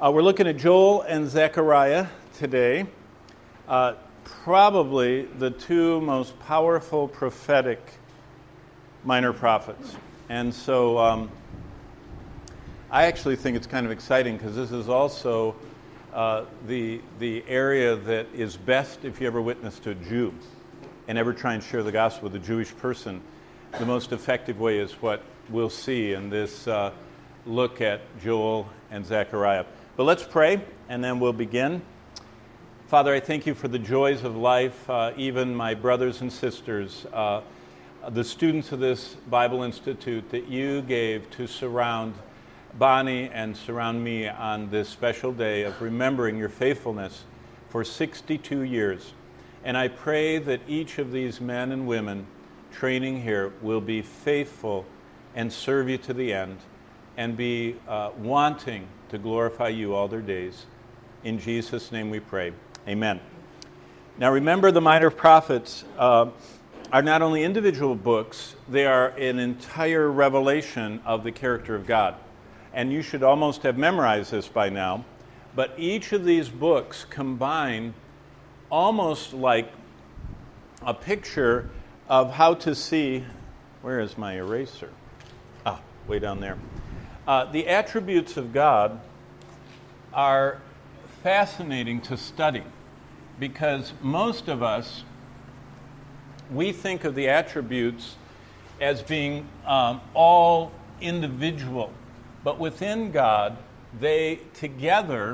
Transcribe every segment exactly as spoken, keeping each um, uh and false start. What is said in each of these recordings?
Uh, we're looking at Joel and Zechariah today, uh, probably the two most powerful prophetic minor prophets. And so um, I actually think it's kind of exciting because this is also uh, the, the area that is best if you ever witness to a Jew and ever try and share the gospel with a Jewish person. The most effective way is what we'll see in this uh, look at Joel and Zechariah. But let's pray, and then we'll begin. Father, I thank you for the joys of life, uh, even my brothers and sisters, uh, the students of this Bible Institute that you gave to surround Bonnie and surround me on this special day of remembering your faithfulness for sixty-two years. And I pray that each of these men and women training here will be faithful and serve you to the end and be uh, wanting to glorify you all their days. In Jesus' name we pray. Amen. Now remember, the minor prophets uh, are not only individual books, they are an entire revelation of the character of God. And you should almost have memorized this by now. But each of these books combine almost like a picture of how to see, where is my eraser? Ah, way down there. Uh, the attributes of God are fascinating to study because most of us, we think of the attributes as being um, all individual, but within God, they together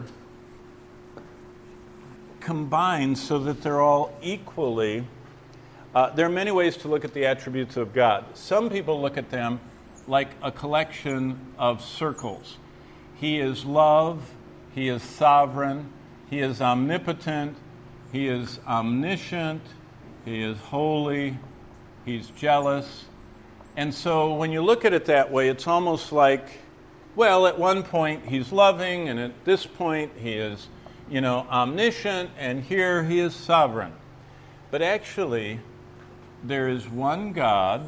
combine so that they're all equally. Uh, there are many ways to look at the attributes of God. Some people look at them like a collection of circles. He is love, he is sovereign, he is omnipotent, he is omniscient, he is holy, he's jealous. And so when you look at it that way, it's almost like, well, at one point he's loving, and at this point he is, you know, omniscient, and here he is sovereign. But actually, there is one God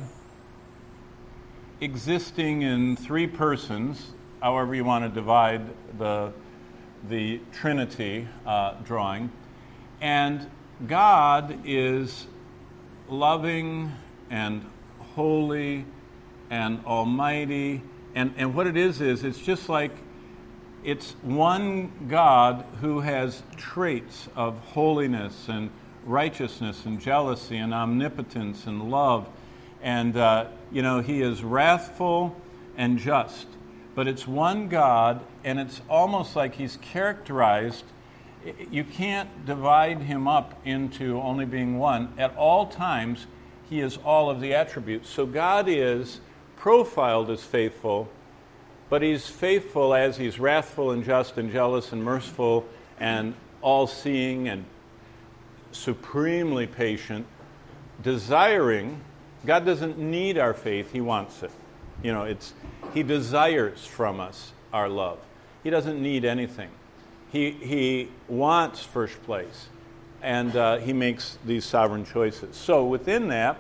existing in three persons, however you want to divide the, the Trinity uh, drawing. And God is loving and holy and almighty. And, and what it is, is it's just like it's one God who has traits of holiness and righteousness and jealousy and omnipotence and love. And, uh, you know, he is wrathful and just. But it's one God, and it's almost like he's characterized. You can't divide him up into only being one. At all times, he is all of the attributes. So God is profiled as faithful, but he's faithful as he's wrathful and just and jealous and merciful and all-seeing and supremely patient, desiring. God doesn't need our faith, he wants it. You know, it's he desires from us our love. He doesn't need anything. He he wants first place, and uh, he makes these sovereign choices. So within that,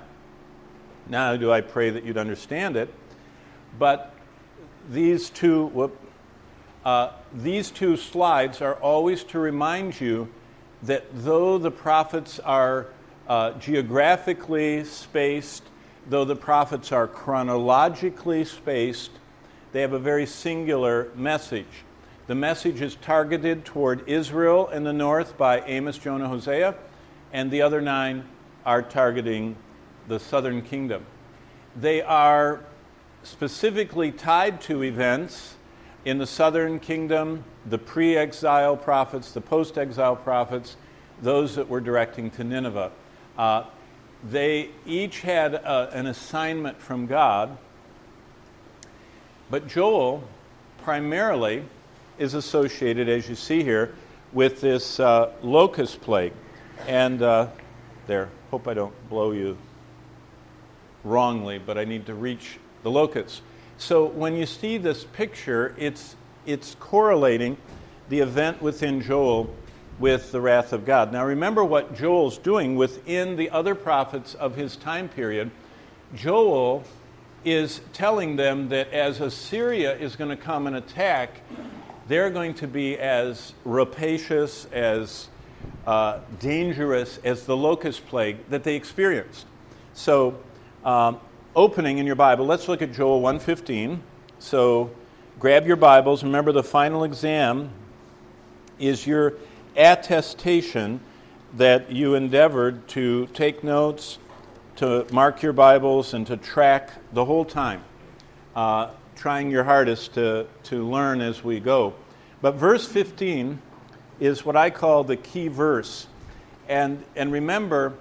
now do I pray that you'd understand it, but these two, whoop, uh, these two slides are always to remind you that though the prophets are uh, geographically spaced, though the prophets are chronologically spaced, they have a very singular message. The message is targeted toward Israel in the north by Amos, Jonah, Hosea, and the other nine are targeting the southern kingdom. They are specifically tied to events in the southern kingdom, the pre-exile prophets, the post-exile prophets, those that were directing to Nineveh. Uh, they each had a, an assignment from God, but Joel primarily is associated, as you see here, with this uh, locust plague. And uh, there, hope I don't blow you wrongly, but I need to reach the locusts. So when you see this picture, it's it's correlating the event within Joel with the wrath of God. Now remember what Joel's doing within the other prophets of his time period. Joel is telling them that as Assyria is going to come and attack, they're going to be as rapacious, as uh, dangerous as the locust plague that they experienced. So, um, opening in your Bible, let's look at Joel one fifteen. So, grab your Bibles. Remember, the final exam is your attestation that you endeavored to take notes, to mark your Bibles, and to track the whole time, uh, trying your hardest to, to learn as we go. But verse fifteen is what I call the key verse. And, and remember,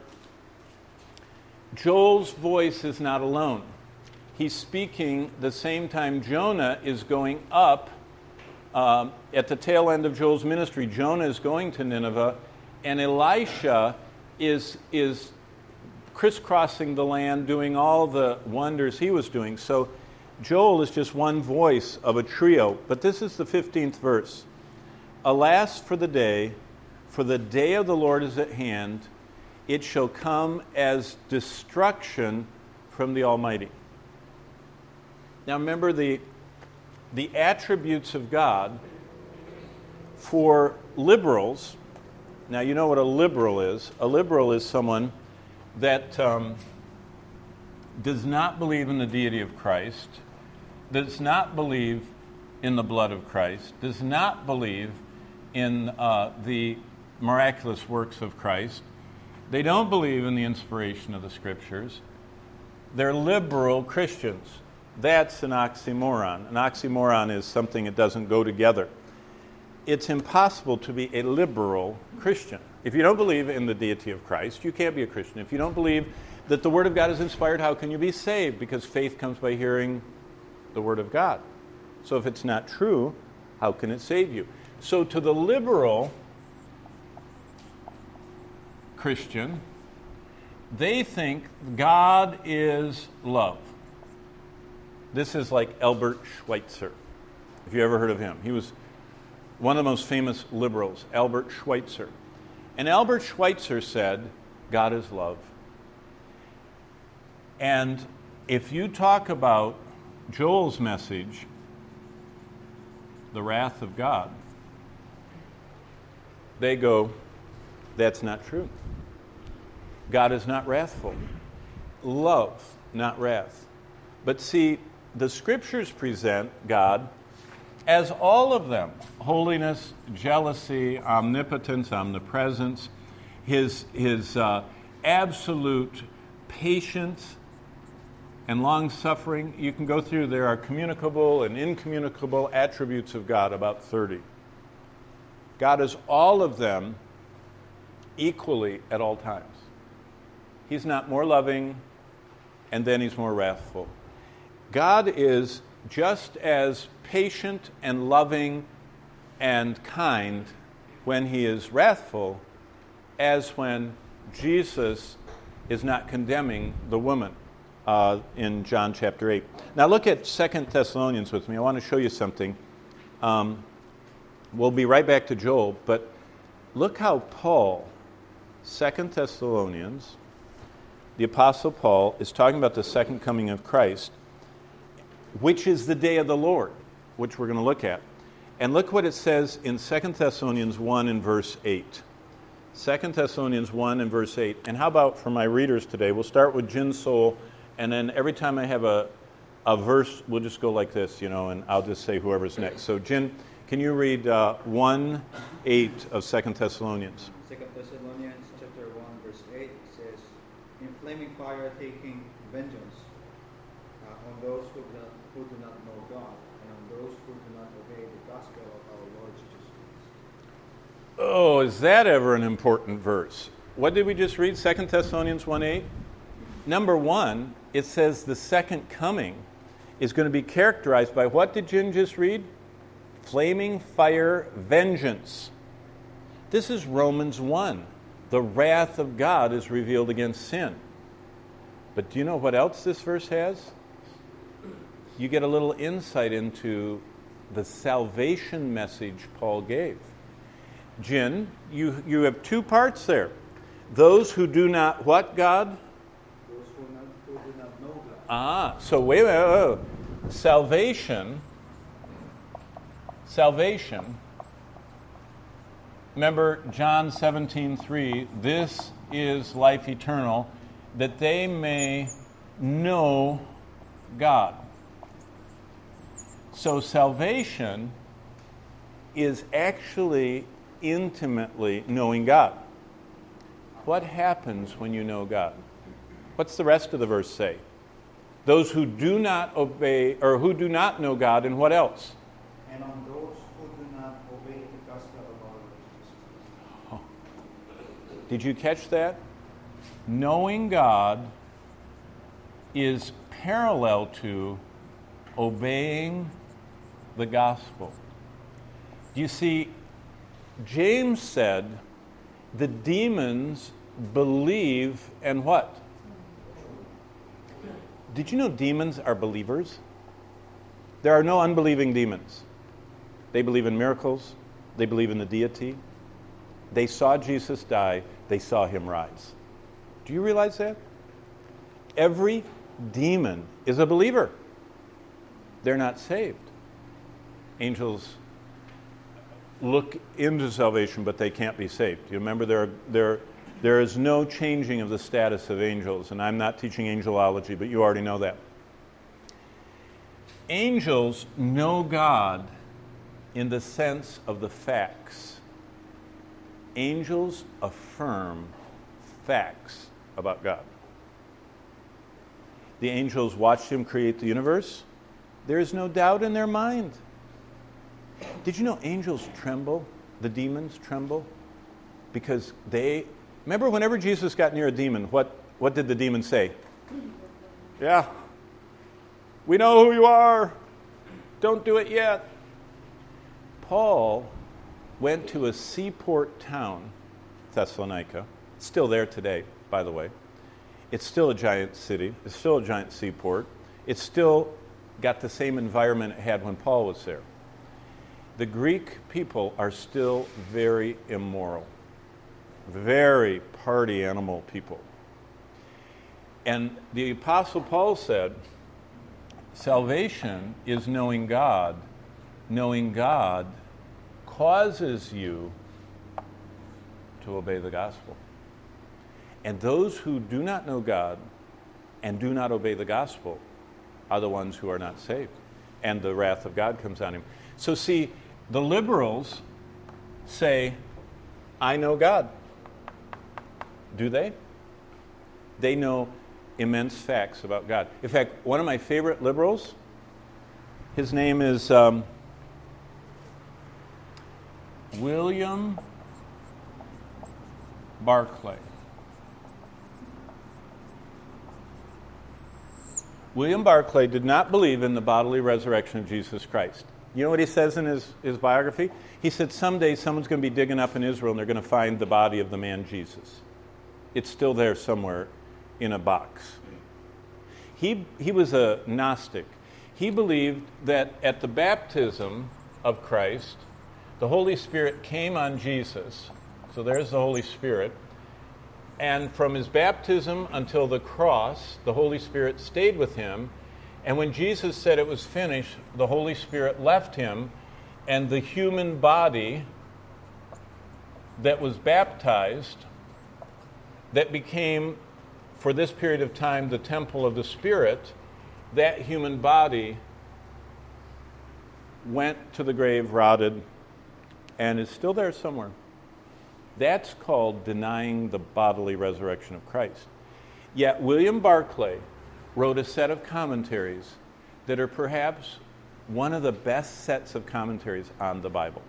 Joel's voice is not alone. He's speaking the same time Jonah is going up um, at the tail end of Joel's ministry. Jonah is going to Nineveh, and Elisha is, is crisscrossing the land, doing all the wonders he was doing. So Joel is just one voice of a trio. But this is the fifteenth verse. Alas for the day, for the day of the Lord is at hand. It shall come as destruction from the Almighty. Now remember, the, the attributes of God for liberals. Now you know what a liberal is. A liberal is someone that um, does not believe in the deity of Christ, does not believe in the blood of Christ, does not believe in uh, the miraculous works of Christ. They don't believe in the inspiration of the Scriptures. They're liberal Christians. That's an oxymoron. An oxymoron is something that doesn't go together. It's impossible to be a liberal Christian. If you don't believe in the deity of Christ, you can't be a Christian. If you don't believe that the Word of God is inspired, how can you be saved? Because faith comes by hearing the Word of God. So if it's not true, how can it save you? So to the liberal Christian, they think God is love. This is like Albert Schweitzer, if you ever heard of him. He was one of the most famous liberals, Albert Schweitzer. And Albert Schweitzer said, God is love. And if you talk about Joel's message, the wrath of God, they go, that's not true. God is not wrathful. Love, not wrath. But see, the Scriptures present God as all of them: holiness, jealousy, omnipotence, omnipresence, his, his uh, absolute patience and long-suffering. You can go through, there are communicable and incommunicable attributes of God, about thirty. God is all of them equally at all times. He's not more loving, and then he's more wrathful. God is just as patient and loving and kind when he is wrathful as when Jesus is not condemning the woman uh, in John chapter eight. Now look at Second Thessalonians with me. I want to show you something. Um, we'll be right back to Joel, but look how Paul, Second Thessalonians, the Apostle Paul, is talking about the second coming of Christ, which is the day of the Lord, which we're going to look at. And look what it says in Second Thessalonians one and verse eight. Second Thessalonians one and verse eight. And how about for my readers today, we'll start with Jin Soul, and then every time I have a, a verse, we'll just go like this, you know, and I'll just say whoever's next. So Jin, can you read uh, one eight of Second Thessalonians? Second Thessalonians chapter one verse eight says, in flaming fire taking vengeance uh, on those who do, not, who do not know God, and on those who do not obey the gospel of our Lord Jesus Christ. Oh, is that ever an important verse? What did we just read? Second Thessalonians one eight? Number one, it says the second coming is going to be characterized by, what did Jin just read? Flaming fire vengeance. This is Romans one. The wrath of God is revealed against sin. But do you know what else this verse has? You get a little insight into the salvation message Paul gave. Jin, you, you have two parts there. Those who do not what God? Those who, not, who do not know God. Ah, so wait, wait, wait, wait. Salvation, salvation, remember John seventeen three, this is life eternal, that they may know God. So salvation is actually intimately knowing God. What happens when you know God? What's the rest of the verse say? Those who do not obey, or who do not know God, and what else? And on those who do not obey the gospel of our Lord Jesus Christ. Did you catch that? Knowing God is parallel to obeying the gospel. You see, James said the demons believe and what? Did you know demons are believers? There are no unbelieving demons. They believe in miracles. They believe in the deity. They saw Jesus die. They saw him rise. Do you realize that? Every demon is a believer. They're not saved. Angels look into salvation, but they can't be saved. You remember there, there, there is no changing of the status of angels, and I'm not teaching angelology, but you already know that. Angels know God in the sense of the facts. Angels affirm facts about God. The angels watched him create the universe. There is no doubt in their mind. Did you know angels tremble? The demons tremble? Because they... Remember, whenever Jesus got near a demon, what, what did the demon say? Yeah. We know who you are. Don't do it yet. Paul went to a seaport town, Thessalonica. It's still there today, by the way. It's still a giant city. It's still a giant seaport. It's still got the same environment it had when Paul was there. The Greek people are still very immoral, very party animal people. And the Apostle Paul said, salvation is knowing God. Knowing God causes you to obey the gospel. And those who do not know God and do not obey the gospel are the ones who are not saved. And the wrath of God comes on him. So see, the liberals say, I know God. Do they? They know immense facts about God. In fact, one of my favorite liberals, his name is um, William Barclay. William Barclay did not believe in the bodily resurrection of Jesus Christ. You know what he says in his, his biography? He said, someday someone's going to be digging up in Israel and they're going to find the body of the man Jesus. It's still there somewhere in a box. He, he was a Gnostic. He believed that at the baptism of Christ, the Holy Spirit came on Jesus. So there's the Holy Spirit. And from his baptism until the cross, the Holy Spirit stayed with him. And when Jesus said it was finished, the Holy Spirit left him, and the human body that was baptized, that became, for this period of time, the temple of the Spirit, that human body went to the grave, rotted, and is still there somewhere. That's called denying the bodily resurrection of Christ. Yet William Barclay wrote a set of commentaries that are perhaps one of the best sets of commentaries on the Bible.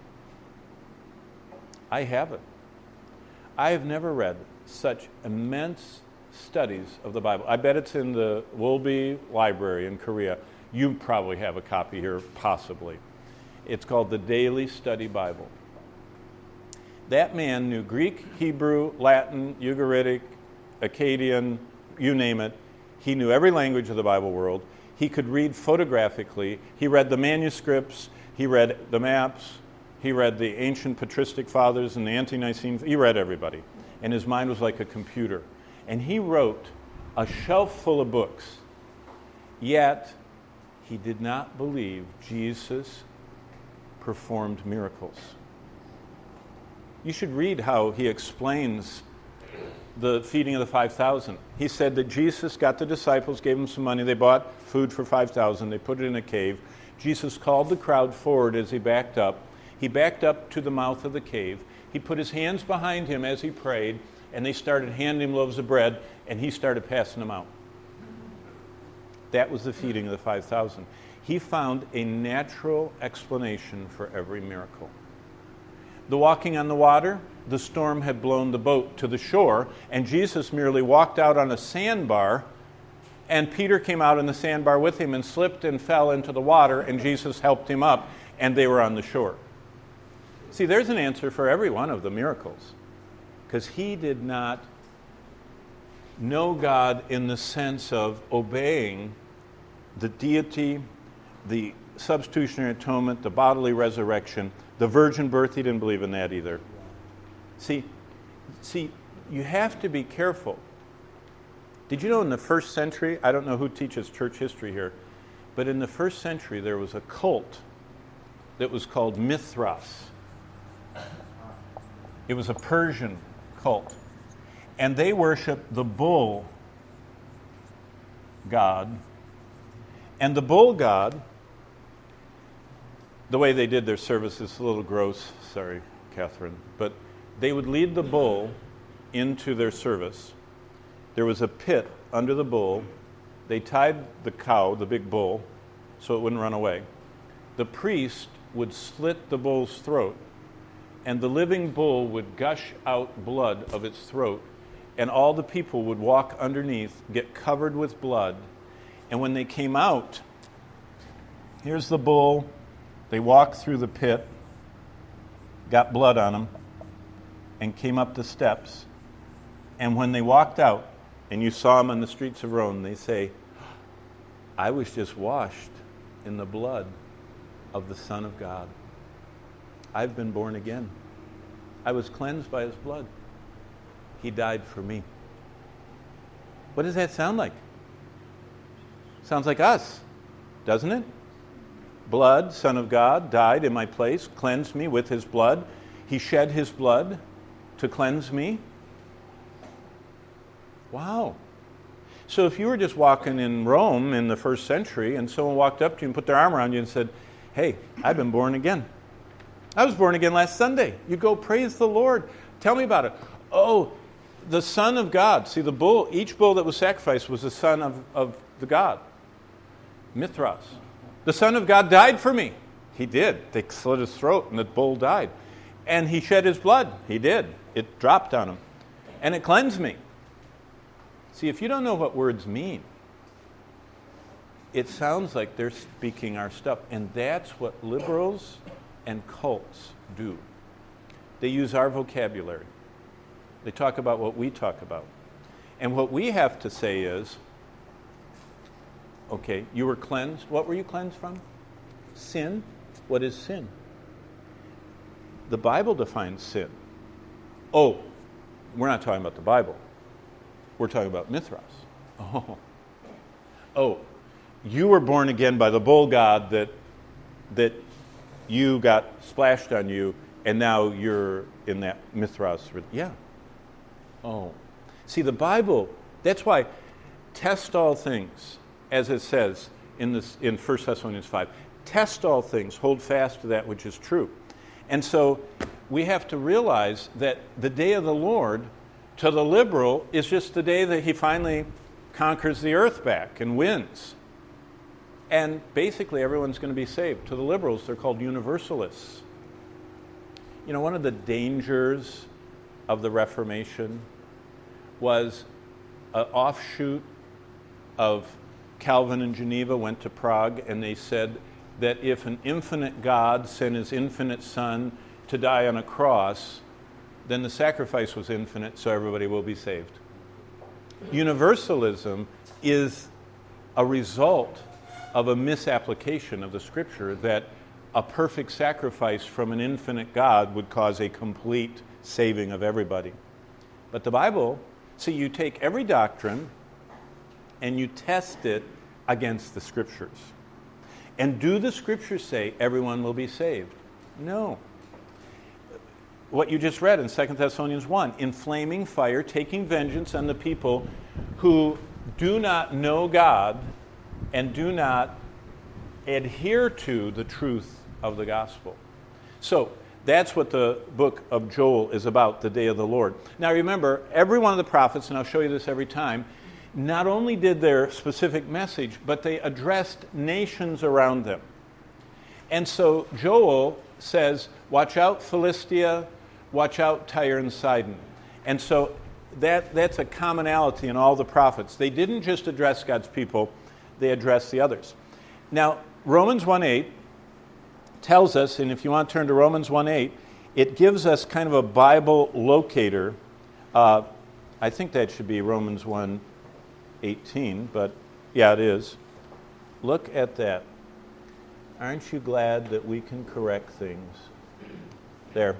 I have it. I have never read such immense studies of the Bible. I bet it's in the Wolby Library in Korea. You probably have a copy here, possibly. It's called the Daily Study Bible. That man knew Greek, Hebrew, Latin, Ugaritic, Akkadian, you name it. He knew every language of the Bible world. He could read photographically. He read the manuscripts. He read the maps. He read the ancient patristic fathers and the ante-Nicene. He read everybody. And his mind was like a computer. And he wrote a shelf full of books. Yet, he did not believe Jesus performed miracles. You should read how he explains the feeding of the five thousand. He said that Jesus got the disciples, gave them some money. They bought food for five thousand. They put it in a cave. Jesus called the crowd forward as he backed up. He backed up to the mouth of the cave. He put his hands behind him as he prayed, and they started handing him loaves of bread, and he started passing them out. That was the feeding of the five thousand. He found a natural explanation for every miracle. The walking on the water, the storm had blown the boat to the shore, and Jesus merely walked out on a sandbar, and Peter came out on the sandbar with him and slipped and fell into the water, and Jesus helped him up, and they were on the shore. See, there's an answer for every one of the miracles, because he did not know God in the sense of obeying the deity, the substitutionary atonement, the bodily resurrection, the virgin birth. He didn't believe in that either. See, see, you have to be careful. Did you know in the first century, I don't know who teaches church history here, but in the first century there was a cult that was called Mithras. It was a Persian cult. And they worshiped the bull god. And the bull god, the way they did their service is a little gross, sorry, Catherine, but they would lead the bull into their service. There was a pit under the bull. They tied the cow, the big bull, so it wouldn't run away. The priest would slit the bull's throat, and the living bull would gush out blood of its throat, and all the people would walk underneath, get covered with blood, and when they came out, here's the bull. They walked through the pit, got blood on them, and came up the steps. And when they walked out, and you saw them on the streets of Rome, they say, I was just washed in the blood of the Son of God. I've been born again. I was cleansed by his blood. He died for me. What does that sound like? Sounds like us, doesn't it? Blood, Son of God, died in my place, cleansed me with his blood. He shed his blood to cleanse me. Wow. So if you were just walking in Rome in the first century and someone walked up to you and put their arm around you and said, hey, I've been born again. I was born again last Sunday. You go, praise the Lord. Tell me about it. Oh, the Son of God. See, the bull, each bull that was sacrificed was the son of, of the God. Mithras. The Son of God died for me. He did. They slit his throat and the bull died. And he shed his blood. He did. It dropped on him. And it cleansed me. See, if you don't know what words mean, it sounds like they're speaking our stuff. And that's what liberals and cults do. They use our vocabulary. They talk about what we talk about. And what we have to say is, okay, you were cleansed. What were you cleansed from? Sin. What is sin? The Bible defines sin. Oh, we're not talking about the Bible. We're talking about Mithras. Oh, oh, you were born again by the bull god that that you got splashed on you, and now you're in that Mithras. Yeah. Oh. See, the Bible, that's why test all things, as it says in this in First Thessalonians five. Test all things, hold fast to that which is true. And so we have to realize that the day of the Lord, to the liberal, is just the day that he finally conquers the earth back and wins. And basically everyone's going to be saved. To the liberals, they're called universalists. You know, one of the dangers of the Reformation was an offshoot of Calvin and Geneva went to Prague, and they said that if an infinite God sent his infinite Son to die on a cross, then the sacrifice was infinite, so everybody will be saved. Universalism is a result of a misapplication of the Scripture that a perfect sacrifice from an infinite God would cause a complete saving of everybody. But the Bible, see, you take every doctrine and you test it against the Scriptures. And do the Scriptures say everyone will be saved? No. What you just read in Second Thessalonians one, in flaming fire, taking vengeance on the people who do not know God and do not adhere to the truth of the gospel. So that's what the book of Joel is about, the day of the Lord. Now remember, every one of the prophets, and I'll show you this every time, not only did their specific message, but they addressed nations around them. And so Joel says, watch out Philistia, watch out Tyre and Sidon. And so that that's a commonality in all the prophets. They didn't just address God's people, they addressed the others. Now, Romans one eight tells us, and if you want to turn to Romans one eight, it gives us kind of a Bible locator. Uh, I think that should be Romans one eighteen, but yeah, it is. Look at that. Aren't you glad that we can correct things? There.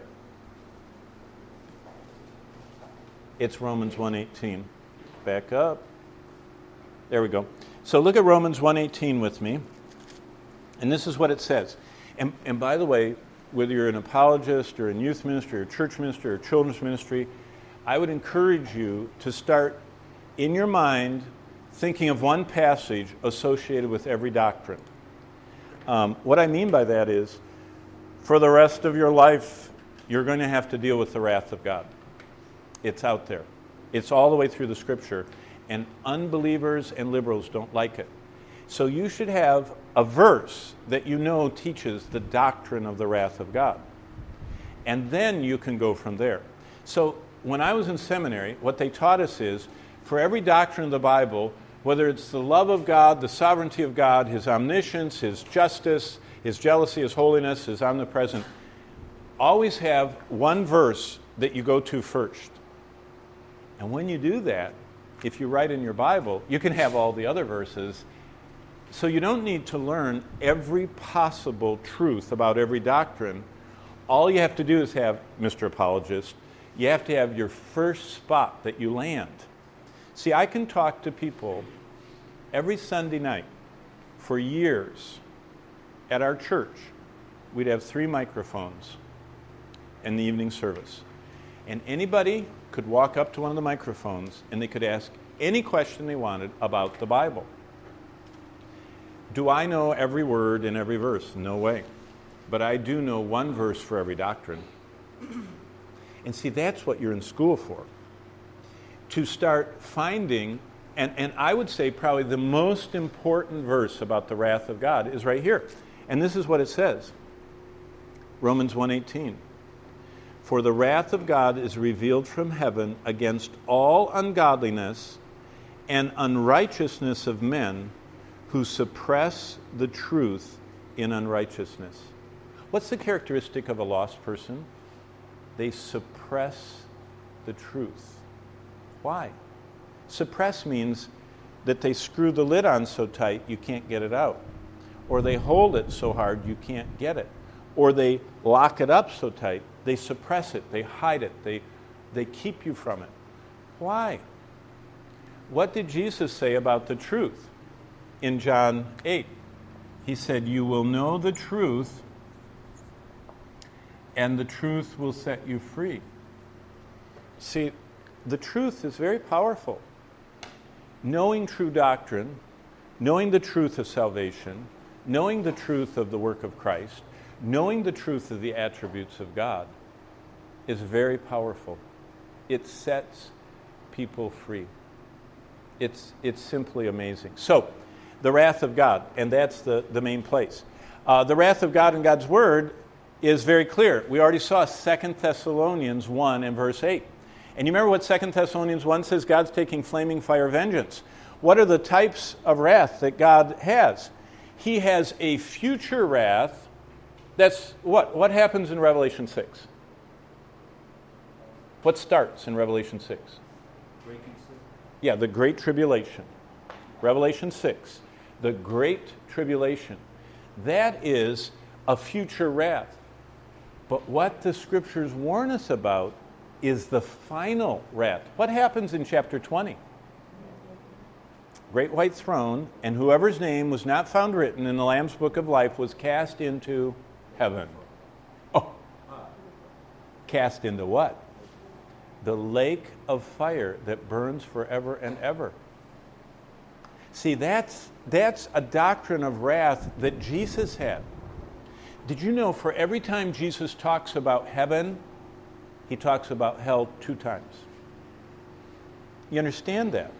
It's Romans one eighteen. Back up. There we go. So look at Romans one eighteen with me. And this is what it says. And, and by the way, whether you're an apologist or in youth ministry or church ministry or children's ministry, I would encourage you to start in your mind thinking of one passage associated with every doctrine. Um, what I mean by that is, for the rest of your life, you're going to have to deal with the wrath of God. It's out there. It's all the way through the Scripture. And unbelievers and liberals don't like it. So you should have a verse that you know teaches the doctrine of the wrath of God. And then you can go from there. So when I was in seminary, what they taught us is, for every doctrine of the Bible, whether it's the love of God, the sovereignty of God, His omniscience, His justice, His jealousy, His holiness, His omnipresence, always have one verse that you go to first. And when you do that, if you write in your Bible, you can have all the other verses. So you don't need to learn every possible truth about every doctrine. All you have to do is have, Mister Apologist, you have to have your first spot that you land. See, I can talk to people every Sunday night for years at our church. We'd have three microphones in the evening service. And anybody could walk up to one of the microphones and they could ask any question they wanted about the Bible. Do I know every word in every verse? No way. But I do know one verse for every doctrine. And see, that's what you're in school for. To start finding, and, and I would say probably the most important verse about the wrath of God is right here. And this is what it says. Romans one eighteen. For the wrath of God is revealed from heaven against all ungodliness and unrighteousness of men who suppress the truth in unrighteousness. What's the characteristic of a lost person? They suppress the truth. Why? Suppress means that they screw the lid on so tight you can't get it out. Or they hold it so hard you can't get it. Or they lock it up so tight, they suppress it, they hide it, they, they keep you from it. Why? What did Jesus say about the truth in John eight? He said, you will know the truth, and the truth will set you free. See, the truth is very powerful. Knowing true doctrine, knowing the truth of salvation, knowing the truth of the work of Christ, knowing the truth of the attributes of God is very powerful. It sets people free. It's, it's simply amazing. So, the wrath of God, and that's the, the main place. Uh, the wrath of God in God's Word is very clear. We already saw Second Thessalonians one and verse eight. And you remember what Second Thessalonians one says? God's taking flaming fire vengeance. What are the types of wrath that God has? He has a future wrath. That's what? What happens in Revelation six? What starts in Revelation six? Yeah, the Great Tribulation. Revelation six, the Great Tribulation. That is a future wrath. But what the Scriptures warn us about is the final wrath. What happens in chapter twenty? Great white throne, and whoever's name was not found written in the Lamb's book of life was cast into heaven. cast into what? The lake of fire that burns forever and ever. See, that's, that's a doctrine of wrath that Jesus had. Did you know for every time Jesus talks about heaven, he talks about hell two times? You understand that?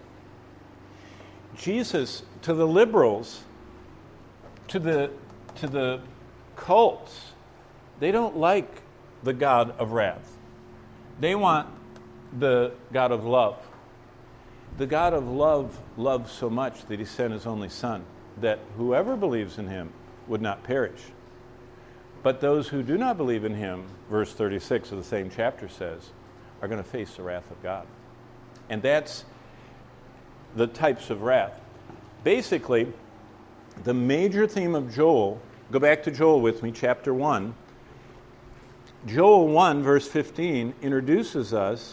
Jesus, to the liberals, to the, to the cults, they don't like the God of wrath. They want the God of love. The God of love loved so much that he sent his only Son, that whoever believes in him would not perish. But those who do not believe in him, verse thirty-six of the same chapter says, are going to face the wrath of God. And that's the types of wrath. Basically, the major theme of Joel, go back to Joel with me, chapter one. Joel one, verse fifteen, introduces us,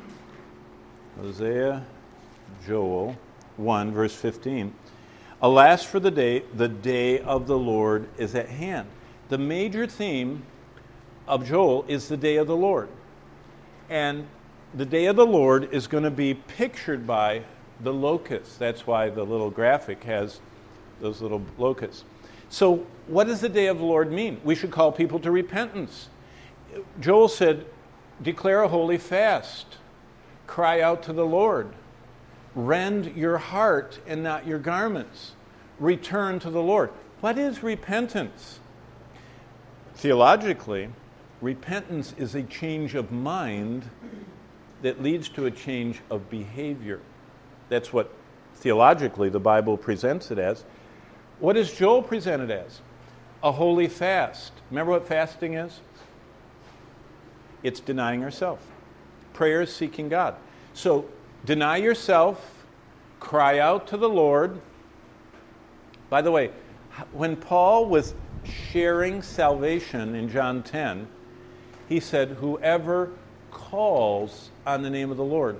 Hosea, Joel one, verse fifteen. Alas for the day, the day of the Lord is at hand. The major theme of Joel is the day of the Lord. And the day of the Lord is going to be pictured by the locusts. That's why the little graphic has those little locusts. So what does the day of the Lord mean? We should call people to repentance. Joel said, declare a holy fast. Cry out to the Lord. Rend your heart and not your garments. Return to the Lord. What is repentance? Theologically, repentance is a change of mind that leads to a change of behavior. That's what theologically the Bible presents it as. What does Joel present it as? A holy fast. Remember what fasting is? It's denying yourself. Prayer is seeking God. So deny yourself, cry out to the Lord. By the way, when Paul was sharing salvation in John ten, he said, whoever calls on the name of the Lord.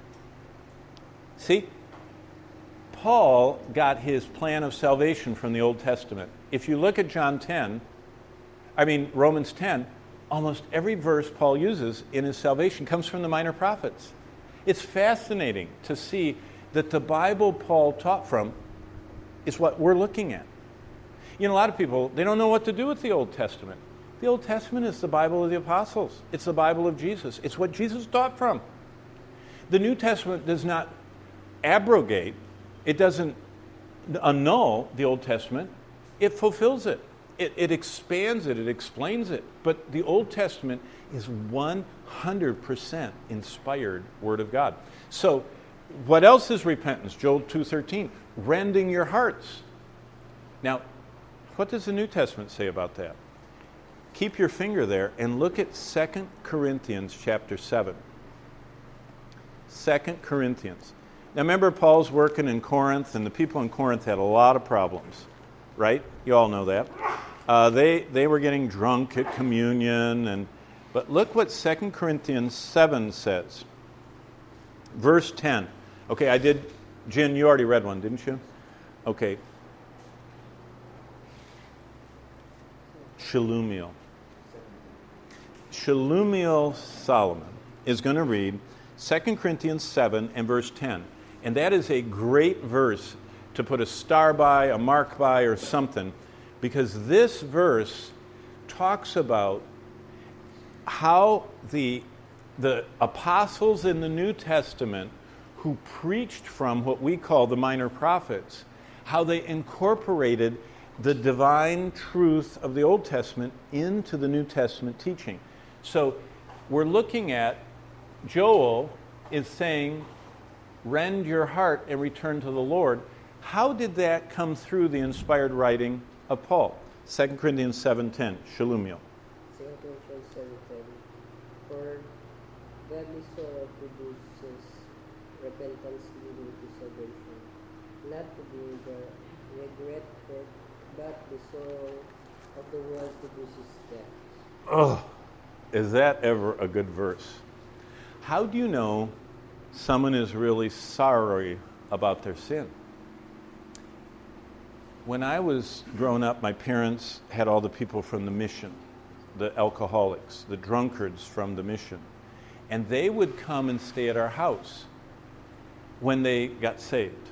See, Paul got his plan of salvation from the Old Testament. If you look at John ten, I mean Romans ten, almost every verse Paul uses in his salvation comes from the minor prophets. It's fascinating to see that the Bible Paul taught from is what we're looking at. You know, a lot of people, they don't know what to do with the Old Testament. The Old Testament is the Bible of the apostles. It's the Bible of Jesus. It's what Jesus taught from. The New Testament does not abrogate, it doesn't annul the Old Testament. It fulfills it. It, it expands it. It explains it. But the Old Testament is one hundred percent inspired Word of God. So what else is repentance? Joel two thirteen, rending your hearts. Now, what does the New Testament say about that? Keep your finger there and look at Second Corinthians chapter seven. Second Corinthians. Now remember, Paul's working in Corinth, and the people in Corinth had a lot of problems, right? You all know that. Uh, they they were getting drunk at communion, and but look what Second Corinthians seven says. Verse ten. Okay, I did, Jen, you already read one, didn't you? Okay. Shalumiel. Shalumiel Solomon is going to read Second Corinthians seven and verse ten. And that is a great verse to put a star by, a mark by, or something, because this verse talks about how the, the apostles in the New Testament who preached from what we call the minor prophets, how they incorporated the divine truth of the Old Testament into the New Testament teaching. So we're looking at, Joel is saying, rend your heart and return to the Lord. How did that come through the inspired writing of Paul? Second Corinthians seven ten, Shalumiel. Second Corinthians seven ten. For godly sorrow produces repentance leading to salvation, not to be the regret for, but the sorrow of the world produces death. Oh, is that ever a good verse? How do you know someone is really sorry about their sin? When I was growing up, my parents had all the people from the mission. the alcoholics, the drunkards from the mission. And they would come and stay at our house when they got saved.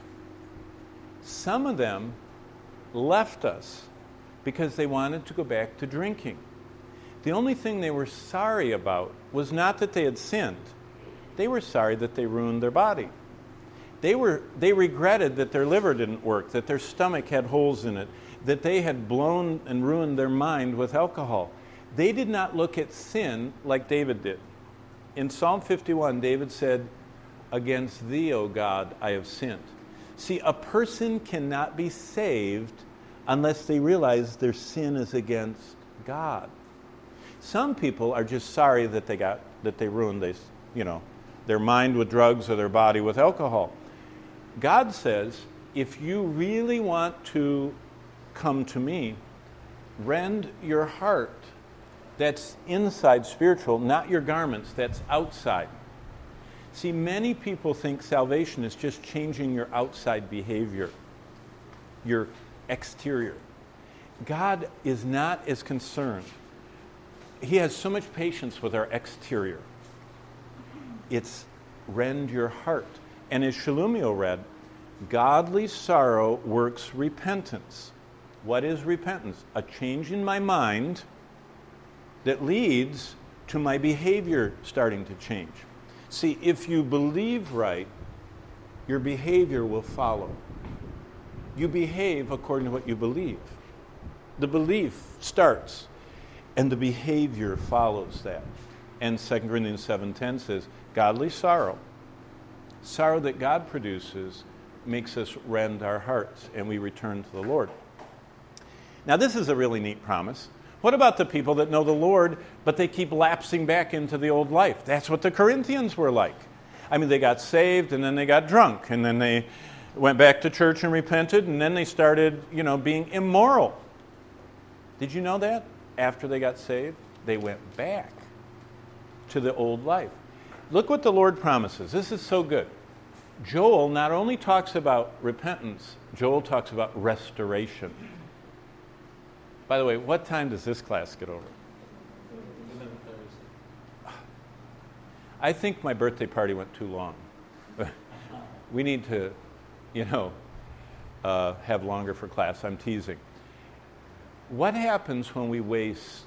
Some of them left us because they wanted to go back to drinking. The only thing they were sorry about was not that they had sinned. They were sorry that they ruined their body. They were they regretted that their liver didn't work, that their stomach had holes in it, that they had blown and ruined their mind with alcohol. They did not look at sin like David did. In Psalm fifty-one, David said, "Against thee, O God, I have sinned." See, a person cannot be saved unless they realize their sin is against God. Some people are just sorry that they got that they ruined they, you know, their mind with drugs or their body with alcohol. God says, if you really want to come to me, rend your heart. That's inside spiritual, not your garments, that's outside. See, many people think salvation is just changing your outside behavior, your exterior. God is not as concerned. He has so much patience with our exterior. It's rend your heart. And as Shalumio read, godly sorrow works repentance. What is repentance? A change in my mind that leads to my behavior starting to change. See, if you believe right, your behavior will follow. You behave according to what you believe. The belief starts, and the behavior follows that. And Second Corinthians seven ten says, godly sorrow, sorrow that God produces, makes us rend our hearts, and we return to the Lord. Now, this is a really neat promise. What about the people that know the Lord, but they keep lapsing back into the old life? That's what the Corinthians were like. I mean, they got saved, and then they got drunk, and then they went back to church and repented, and then they started, you know, being immoral. Did you know that? After they got saved, they went back to the old life. Look what the Lord promises. This is so good. Joel not only talks about repentance, Joel talks about restoration. By the way, what time does this class get over? I think my birthday party went too long. We need to, you know, uh, have longer for class. I'm teasing. What happens when we waste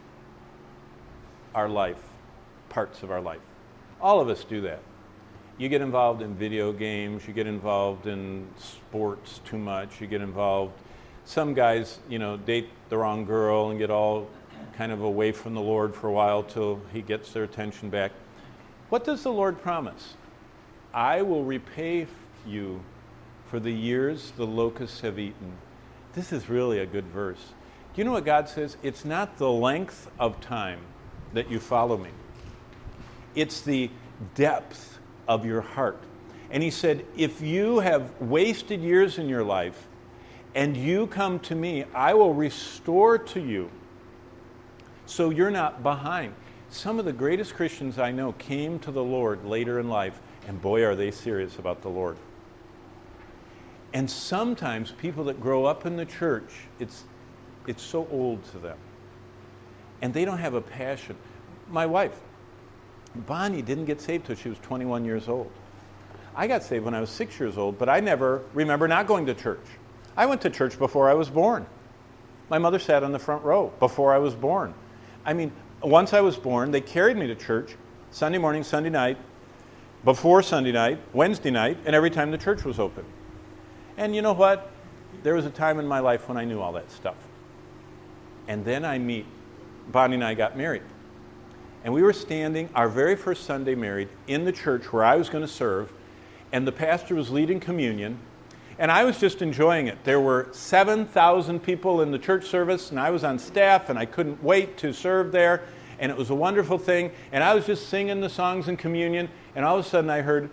our life, parts of our life? All of us do that. You get involved in video games, you get involved in sports too much, you get involved, some guys, you know, date the wrong girl and get all kind of away from the Lord for a while till he gets their attention back. What does the Lord promise? I will repay you for the years the locusts have eaten. This is really a good verse. Do you know what God says? It's not the length of time that you follow me. It's the depth of your heart. And he said, if you have wasted years in your life and you come to me, I will restore to you so you're not behind. Some of the greatest Christians I know came to the Lord later in life, and boy, are they serious about the Lord. And sometimes people that grow up in the church, it's it's so old to them. And they don't have a passion. My wife, Bonnie, didn't get saved till she was twenty-one years old. I got saved when I was six years old, but I never remember not going to church. I went to church before I was born. My mother sat on the front row before I was born. I mean, once I was born, they carried me to church Sunday morning, Sunday night, before Sunday night, Wednesday night, and every time the church was open. And you know what? There was a time in my life when I knew all that stuff. And then I meet, Bonnie and I got married. And we were standing, our very first Sunday married, in the church where I was going to serve, and the pastor was leading communion, and I was just enjoying it. There were seven thousand people in the church service, and I was on staff, and I couldn't wait to serve there, and it was a wonderful thing, and I was just singing the songs in communion, and all of a sudden I heard,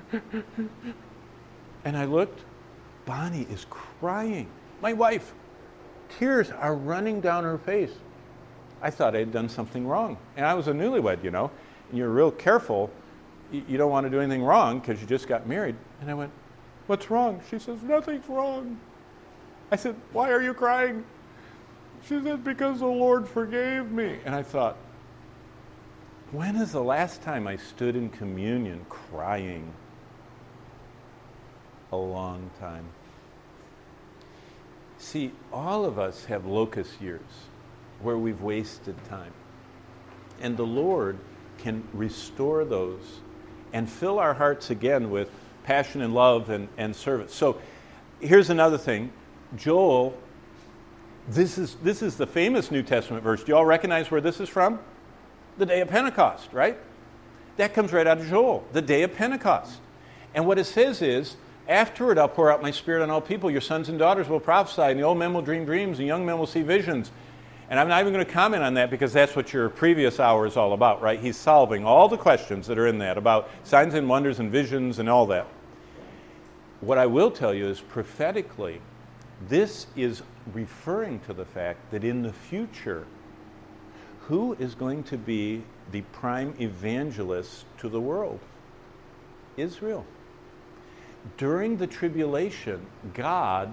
and I looked, Bonnie is crying. My wife. Tears are running down her face. I thought I had done something wrong. And I was a newlywed, you know, and you're real careful. You don't want to do anything wrong because you just got married. And I went, what's wrong? She says, nothing's wrong. I said, why are you crying? She said, because the Lord forgave me. And I thought, when is the last time I stood in communion crying? A long time. See, all of us have locust years where we've wasted time. And the Lord can restore those and fill our hearts again with passion and love and, and service. So here's another thing. Joel, this is, this is the famous New Testament verse. Do you all recognize where this is from? The day of Pentecost, right? That comes right out of Joel, the day of Pentecost. And what it says is, afterward I'll pour out my spirit on all people. Your sons and daughters will prophesy, and the old men will dream dreams, and young men will see visions. And I'm not even going to comment on that because that's what your previous hour is all about, right? He's solving all the questions that are in that about signs and wonders and visions and all that. What I will tell you is prophetically, this is referring to the fact that in the future, who is going to be the prime evangelist to the world? Israel. During the tribulation, God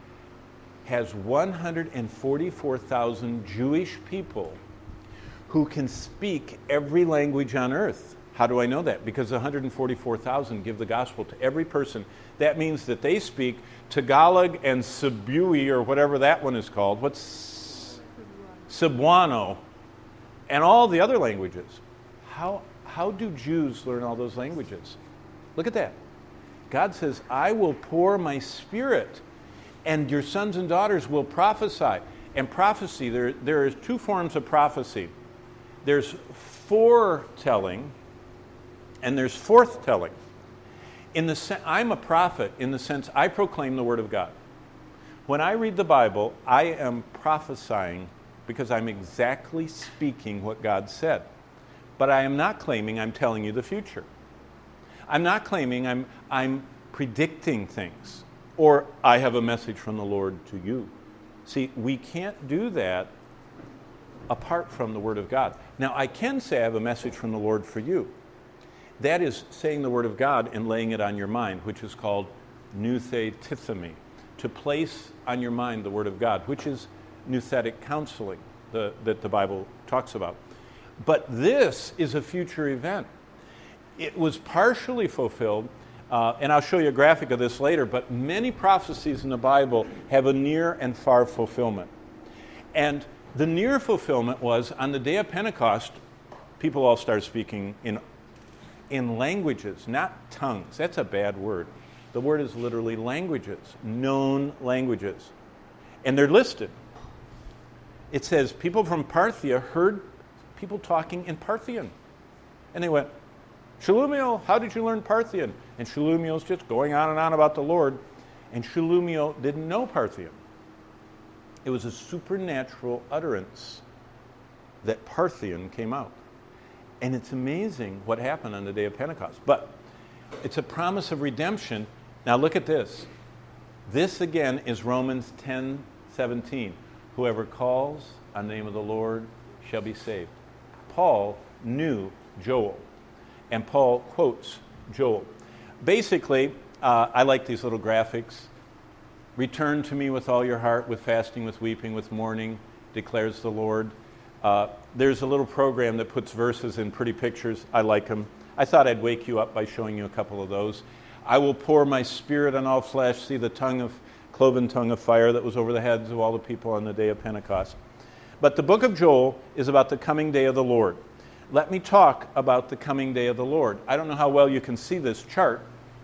has one hundred forty-four thousand Jewish people who can speak every language on earth. How do I know that? Because one hundred forty-four thousand give the gospel to every person. That means that they speak Tagalog and Cebuano, or whatever that one is called. What's Cebuano? And all the other languages. How, how do Jews learn all those languages? Look at that. God says, I will pour my spirit, and your sons and daughters will prophesy. And prophecy, there, there is two forms of prophecy. There's foretelling, and there's forthtelling. In the sen- I'm a prophet in the sense I proclaim the Word of God. When I read the Bible, I am prophesying because I'm exactly speaking what God said. But I am not claiming I'm telling you the future. I'm not claiming I'm, I'm predicting things, or I have a message from the Lord to you. See, we can't do that apart from the Word of God. Now, I can say I have a message from the Lord for you. That is saying the Word of God and laying it on your mind, which is called nouthetismi, to place on your mind the Word of God, which is nouthetic counseling the, that the Bible talks about. But this is a future event. It was partially fulfilled, uh, and I'll show you a graphic of this later, but many prophecies in the Bible have a near and far fulfillment. And the near fulfillment was on the day of Pentecost, people all started speaking in, in languages, not tongues. That's a bad word. The word is literally languages, known languages. And they're listed. It says people from Parthia heard people talking in Parthian. And they went, Shalumiel, how did you learn Parthian? And Shalumiel's just going on and on about the Lord. And Shalumiel didn't know Parthian. It was a supernatural utterance that Parthian came out. And it's amazing what happened on the day of Pentecost. But it's a promise of redemption. Now look at this. This again is Romans ten seventeen. Whoever calls on the name of the Lord shall be saved. Paul knew Joel. And Paul quotes Joel. Basically, uh, I like these little graphics. Return to me with all your heart, with fasting, with weeping, with mourning, declares the Lord. Uh, there's a little program that puts verses in pretty pictures. I like them. I thought I'd wake you up by showing you a couple of those. I will pour my spirit on all flesh. See the tongue of cloven tongue of fire that was over the heads of all the people on the day of Pentecost. But the book of Joel is about the coming day of the Lord. Let me talk about the coming day of the Lord. I don't know how well you can see this chart,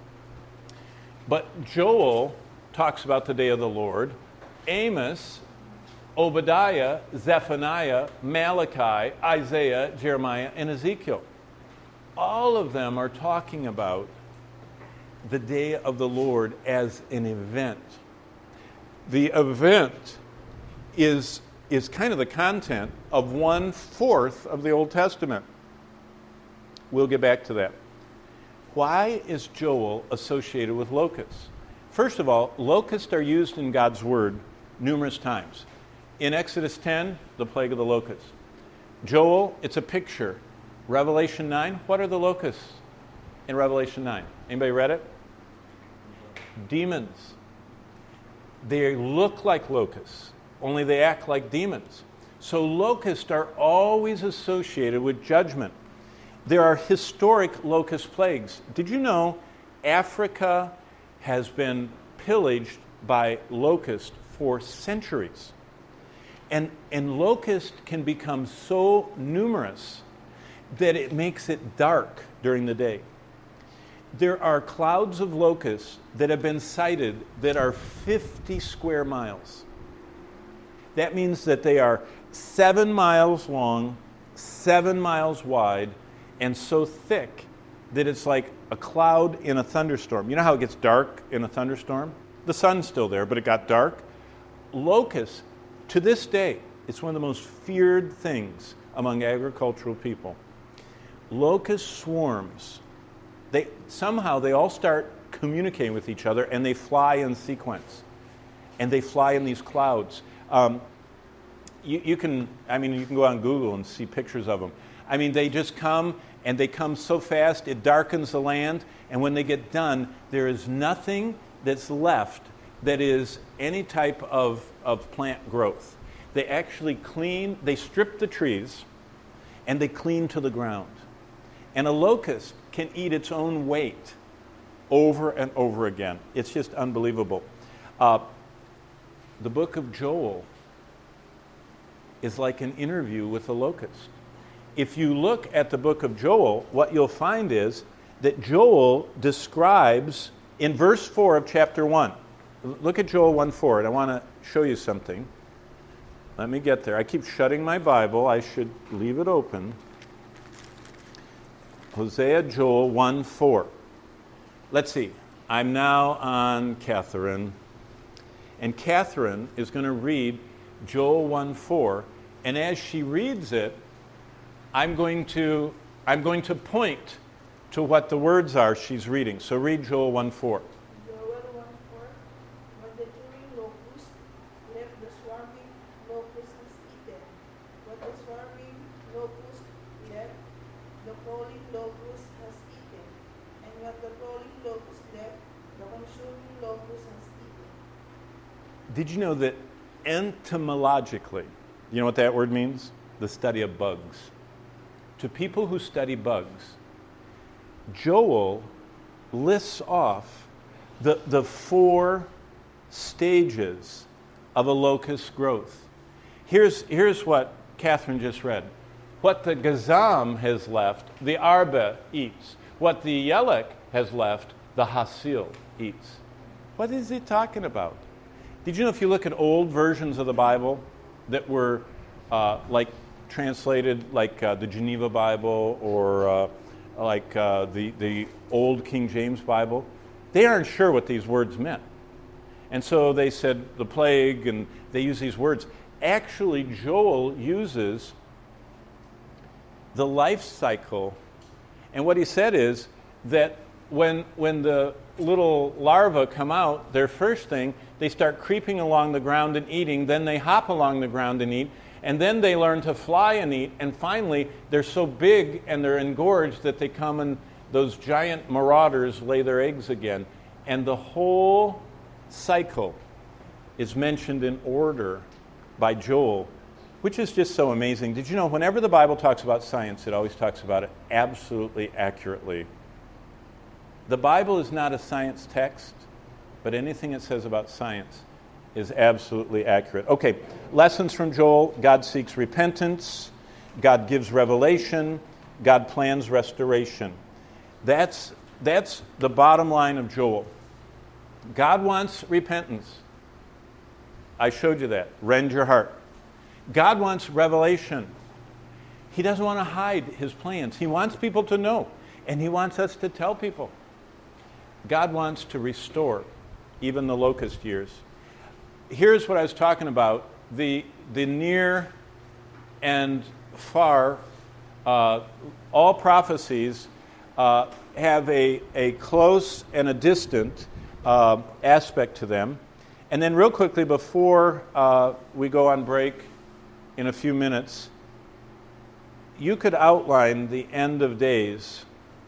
but Joel talks about the day of the Lord. Amos, Obadiah, Zephaniah, Malachi, Isaiah, Jeremiah, and Ezekiel. All of them are talking about the day of the Lord as an event. The event is, is kind of the content of one-fourth of the Old Testament. We'll get back to that. Why is Joel associated with locusts? First of all, locusts are used in God's Word numerous times. In Exodus ten, the plague of the locusts. Joel, it's a picture. Revelation nine, what are the locusts in Revelation nine? Anybody read it? Demons. They look like locusts, only they act like demons. So locusts are always associated with judgment. There are historic locust plagues. Did you know Africa has been pillaged by locusts for centuries? And, and locusts can become so numerous that it makes it dark during the day. There are clouds of locusts that have been sighted that are fifty square miles. That means that they are seven miles long, seven miles wide, and so thick that it's like a cloud in a thunderstorm. You know how it gets dark in a thunderstorm? The sun's still there, but it got dark. Locusts, to this day, it's one of the most feared things among agricultural people. Locust swarms, they somehow they all start communicating with each other, and they fly in sequence. And they fly in these clouds. Um, you, you can, I mean, you can go on Google and see pictures of them. I mean, they just come, and they come so fast, it darkens the land, and when they get done, there is nothing that's left that is any type of, of plant growth. They actually clean, they strip the trees, and they clean to the ground. And a locust can eat its own weight over and over again. It's just unbelievable. Uh, the book of Joel is like an interview with a locust. If you look at the book of Joel, what you'll find is that Joel describes, in verse four of chapter one, look at Joel one four, and I want to show you something. Let me get there. I keep shutting my Bible. I should leave it open. Hosea, Joel one four. Let's see. I'm now on Catherine. And Catherine is going to read Joel one four. And as she reads it, I'm going to I'm going to point to what the words are she's reading. So read Joel one four. Joel one four. When the chewing locust left the swarming locust is eaten. What the swarming locust left, the crawling locust has eaten. And what the crawling locust left, the consuming locust has eaten. Did you know that entomologically, you know what that word means? The study of bugs. To people who study bugs, Joel lists off the, the four stages of a locust growth. Here's, here's what Catherine just read. What the gazam has left, the arba eats. What the yelek has left, the hasil eats. What is he talking about? Did you know if you look at old versions of the Bible that were uh, like translated like uh, the Geneva Bible or uh, like uh, the, the old King James Bible, they aren't sure what these words meant. And so they said the plague, and they use these words. Actually, Joel uses the life cycle. And what he said is that when, when the little larvae come out, their first thing, they start creeping along the ground and eating, then they hop along the ground and eat, and then they learn to fly and eat, and finally they're so big and they're engorged that they come and those giant marauders lay their eggs again. And the whole cycle is mentioned in order by Joel, which is just so amazing. Did you know whenever the Bible talks about science, it always talks about it absolutely accurately. The Bible is not a science text, but anything it says about science is absolutely accurate. Okay, lessons from Joel. God seeks repentance. God gives revelation. God plans restoration. That's, that's the bottom line of Joel. God wants repentance. I showed you that. Rend your heart. God wants revelation. He doesn't want to hide his plans. He wants people to know, and he wants us to tell people. God wants to restore even the locust years. Here's what I was talking about. The, the near and far, uh, all prophecies uh, have a, a close and a distant uh, aspect to them. And then real quickly, before uh, we go on break in a few minutes, you could outline the end of days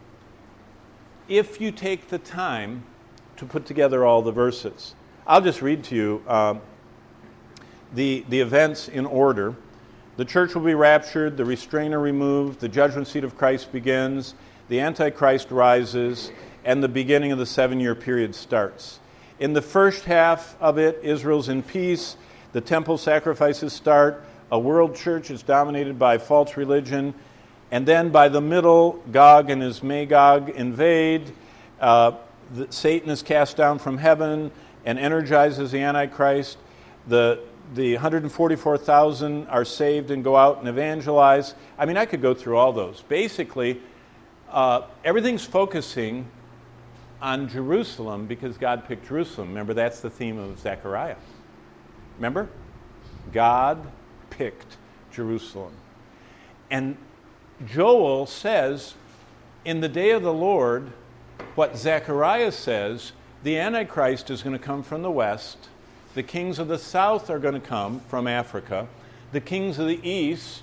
if you take the time to put together all the verses. I'll just read to you. Um, the, the events in order. The church will be raptured, the restrainer removed, the judgment seat of Christ begins, the Antichrist rises, and the beginning of the seven-year period starts. In the first half of it, Israel's in peace, the temple sacrifices start, a world church is dominated by false religion, and then by the middle, Gog and his Magog invade, uh, the, Satan is cast down from heaven and energizes the Antichrist. The The one hundred forty-four thousand are saved and go out and evangelize. I mean, I could go through all those. Basically, uh, everything's focusing on Jerusalem because God picked Jerusalem. Remember, that's the theme of Zechariah. Remember? God picked Jerusalem. And Joel says, in the day of the Lord, what Zechariah says, the Antichrist is going to come from the west. The kings of the south are going to come from Africa. The kings of the east,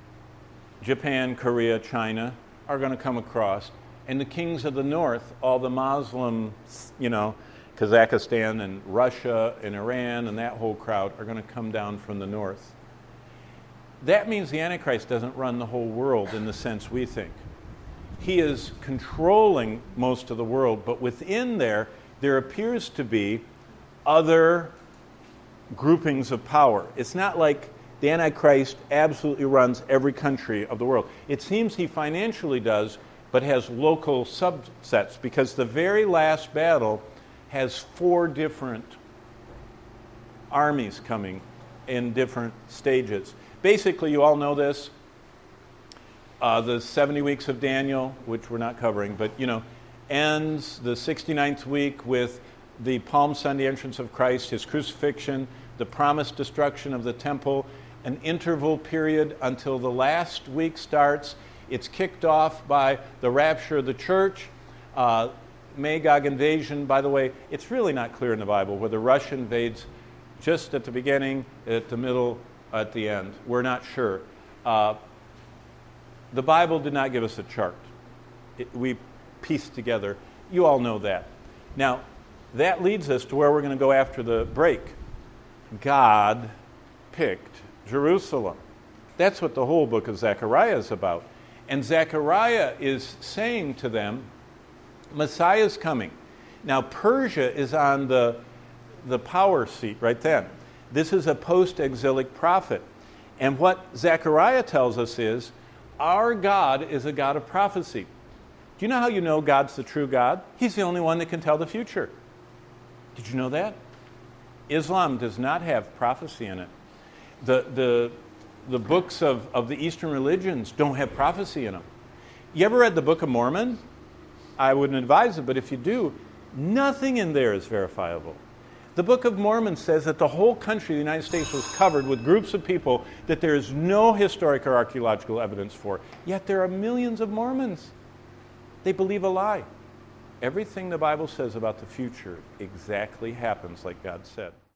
Japan, Korea, China, are going to come across. And the kings of the north, all the Muslim, you know, Kazakhstan and Russia and Iran and that whole crowd are going to come down from the north. That means the Antichrist doesn't run the whole world in the sense we think. He is controlling most of the world, but within there, there appears to be other groupings of power. It's not like the Antichrist absolutely runs every country of the world. It seems he financially does, but has local subsets, because the very last battle has four different armies coming in different stages. Basically, you all know this. Uh, the seventy weeks of Daniel, which we're not covering, but, you know, ends the sixty-ninth week with the Palm Sunday entrance of Christ, his crucifixion, the promised destruction of the temple, an interval period until the last week starts. It's kicked off by the rapture of the church, uh, Magog invasion. By the way, it's really not clear in the Bible whether Russia invades just at the beginning, at the middle, at the end. We're not sure. Uh, the Bible did not give us a chart. It, we pieced together. You all know that. Now, that leads us to where we're going to go after the break. God picked Jerusalem. That's what the whole book of Zechariah is about. And Zechariah is saying to them, Messiah is coming. Now, Persia is on the, the power seat right then. This is a post-exilic prophet. And what Zechariah tells us is, our God is a God of prophecy. Do you know how you know God's the true God? He's the only one that can tell the future. Did you know that? Islam does not have prophecy in it. The, the, the books of, of the Eastern religions don't have prophecy in them. You ever read the Book of Mormon? I wouldn't advise it, but if you do, nothing in there is verifiable. The Book of Mormon says that the whole country, the United States, was covered with groups of people that there is no historic or archaeological evidence for. Yet there are millions of Mormons. They believe a lie. Everything the Bible says about the future exactly happens like God said.